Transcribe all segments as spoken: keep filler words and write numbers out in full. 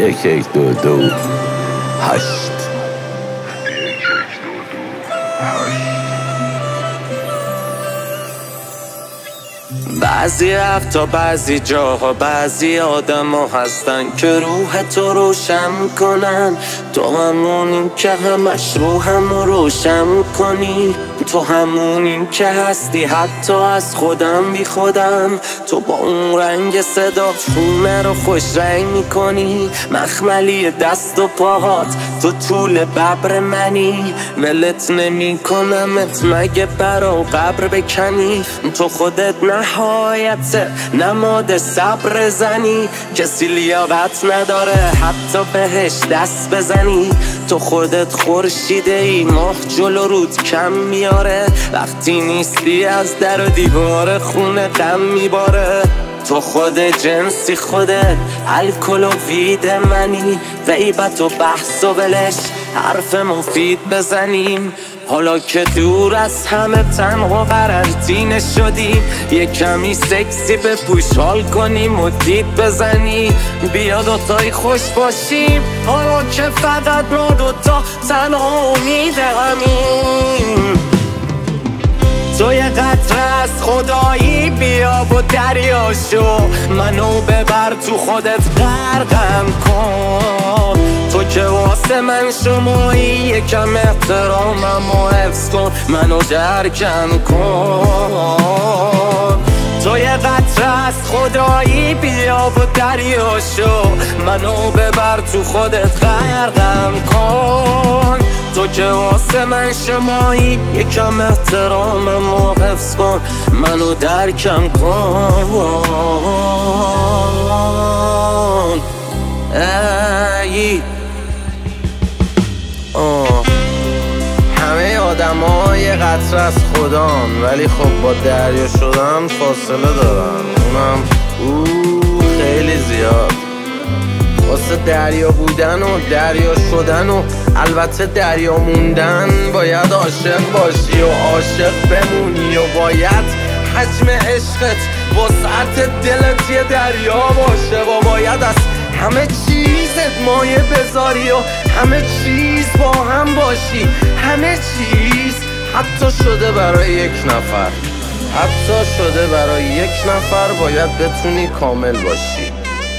یک یک دو دو هشت. بعضی هفتا بعضی جاها بعضی آدم ها هستن که روح تو روشن کنن. تو همونی که همش روحم رو روشن کنی. تو همونی که هستی حتی از خودم بی خودم. تو با اون رنگ صدا خونه رو خوش رنگ میکنی. مخملی دست و پاهات تو طول ببر منی. ولت نمی کنمت مگه برا قبر بکنی. تو خودت نهایت نماد صبر زنی. کسی لیاقت نداره حتی بهش دست بزنی. تو خودت خورشیده ای ماه جلو رود کم میاره. وقتی نیستی از در و دیوار خونه غم میباره. تو خود جنسی خودت الکل و وید منی. غیبت و بحث و بلش حرف مفید بزنیم. حالا که دور از همه تنها قرنطینه شدیم. یه کمی سکسی به پوش حال کنیم و دید بزنی. بیا دوتایی خوش باشیم حالا که فقط ما دوتا تنها امید همیم. تو یه قطره از خدایی بیا و دریا شو. منو ببر تو خودت غرقم کن. تو که واسه من شمایی یکم احترامم و حفظ کن. منو درکم کن. تو یه قطره از خدایی بیا و دریا شو. منو ببر تو خودت غرقم کن. تو که واسه من شمایی یکم احترامم و حفظ کن. منو درکم کن. ای آه. همه آدم ها یه قطره از خدان. ولی خب با دریا شدن فاصله دارن. اونم اوه خیلی زیاد. واسه دریا بودن و دریا شدن و البته دریا موندن باید عاشق باشی و عاشق بمونی. و باید حجم عشقت وسعت دلت یه دریا باشه. و باید از همه چیزت مایه بذاری و همه چیز با هم باشی. همه چیز حتی شده برای یک نفر. حتی شده برای یک نفر باید بتونی کامل باشی.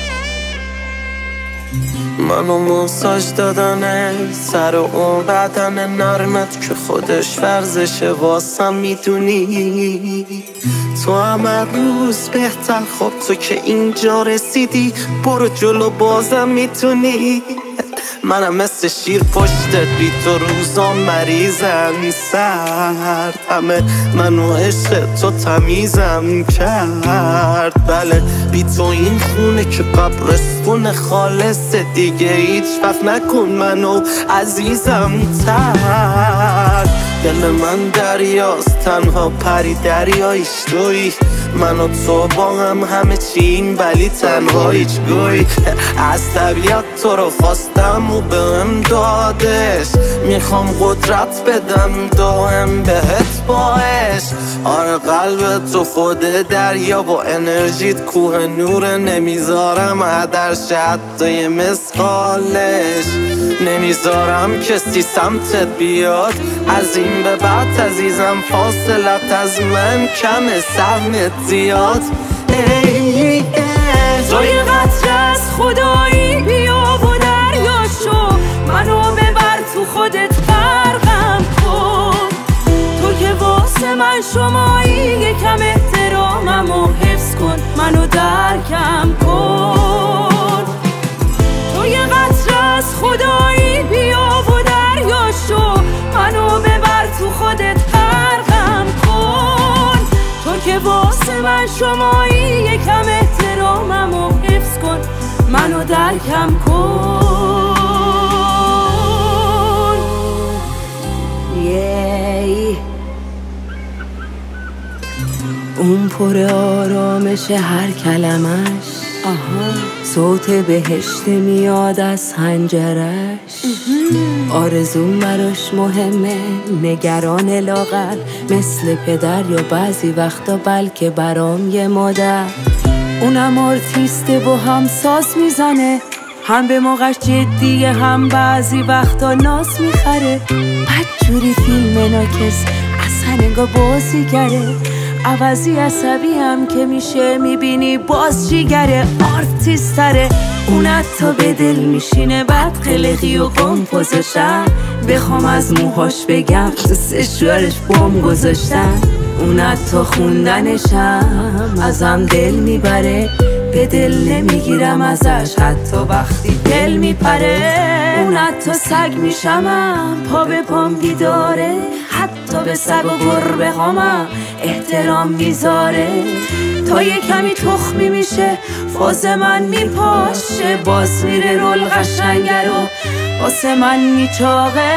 منو موساژ دادنه سر و اون بدن نرمت که خودش ورزشه واسم میدونی. تو همه روز بهتر. خب تو که اینجا رسیدی برو جلو بازم میتونی. منم مثل شیر پشتت بی تو روزا مریضم سرد. همه منو عشق تو تمیزم کرد. بله بی تو این خونه که قبرستون خالص دیگه هیچ وقت نکن منو عزیزم تر. دل من دریاست تنها پری دریایش توی. من و تو با هم همه چیم ولی تنها هیچ گوی. از طبیعت تو رو خواستم و بهم دادش. میخوام قدرت بدم دائم بهت باش. آره قلب تو خود دریا با انرژیت کوه نور. نمیذارم عدرش حتی یه مسخالش. نمیذارم کسی سمتت بیاد. از این به بعد عزیزم فاصلت از من کم سهمت زیاد. ای ای تو یه قطره از خدایی بیا و دریا شو. منو ببر تو خودت غرقم کن. تو که واسه من شمایی یکم احترامم و حفظ کن. منو درکم کن. تو یه قطره از خدایی بیا و دریا شو. منو ببر تو خودت غرقم کن. تو که واسه من شمایی یکم احترامم و حفظ کن. منو درکم کن. یی اون پر آرامش هر کلمش. آها صوت بهشت میاد از حنجرش. آرزوم براش مهمه نگران لاغر. مثل پدر یا بعضی وقتا بلکه برام یه مادر. اونم آرتیسته و هم ساز میزنه. هم به موقعش جدیه هم بعضی وقتا ناز میخره. بدجوری فیلم ناکس اصلا انگار بازیگره. عوضی عصبی هم که میشه میبینی باز جیگره. آرتیستره اون حتی به دل میشینه. بعد قلقی و قم گذاشتن بخوام از موهاش بگم تو سشوارش بام گذاشتن. اون حتی خوندنشم ازم دل میبره. به دل نمیگیرم ازش حتی وقتی دل میپره. اون حتی سگ میشمم پا به پام بیداره. حتی به سگ و گربه هامم احترام میذاره. تا یه کمی تخمی میشه فاز من میپاشه. باز میره رول قشنگه رو واسه من میچاقه.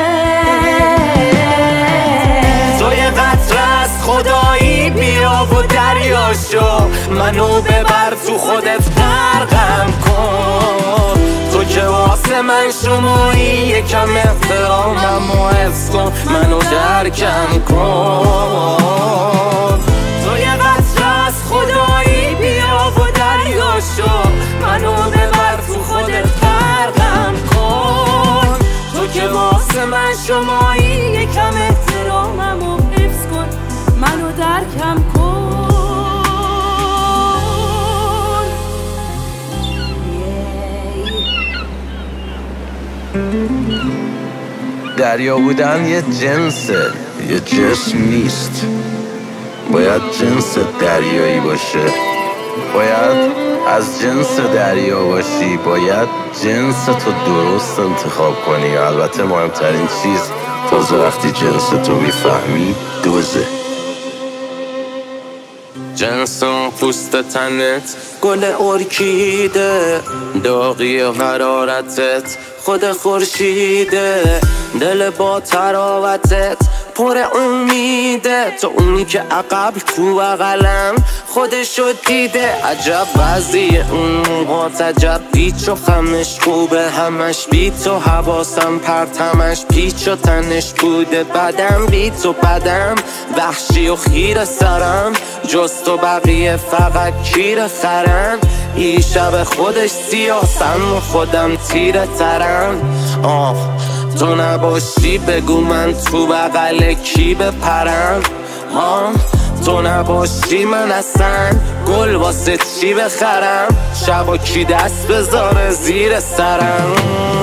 تو یه قطره از خدایی بیا و دریاشو منو ببر تو خودت غرقم کن. تو که واسه من شمایی یکم احترامم و حفظ کن منو درکم کن. تو یه قطره از خدایی بیا و دریاشو منو ببر تو خودت غرقم کن. تو که واسه من شمایی یکم احترامم و حفظ کن منو درکم کن. دریا بودن یه جنسه یه جسم نیست. باید جنس دریایی باشه. باید از جنس دریا باشی. باید جنس تو درست انتخاب کنی. البته مهمترین چیز تازه وقتی جنس تو میفهمی دوزه. جنس اون پوست تنت گل ارکیده. داغی و حرارتت خود خورشیده. دل با تراوتت پر امیده. تو اونی که عقب تو بغلم خودشو دیده. عجب وضعیه اون موهات عجب پیچ و خمش خوبه. همش بی تو حواسم پرتمش پیچ و تنش بوده. بدم بی تو بدم وحشی و خیر سرم. جز تو بقیه فقط کیر خرن. این شب خودش سیاسم و خودم تیره ترم. آه تو نباشی بگو من تو بغل کی بپرم. آه تو نباشی من اصلا گل واسه چی بخرم. شبا کی دست بذاره زیر سرم.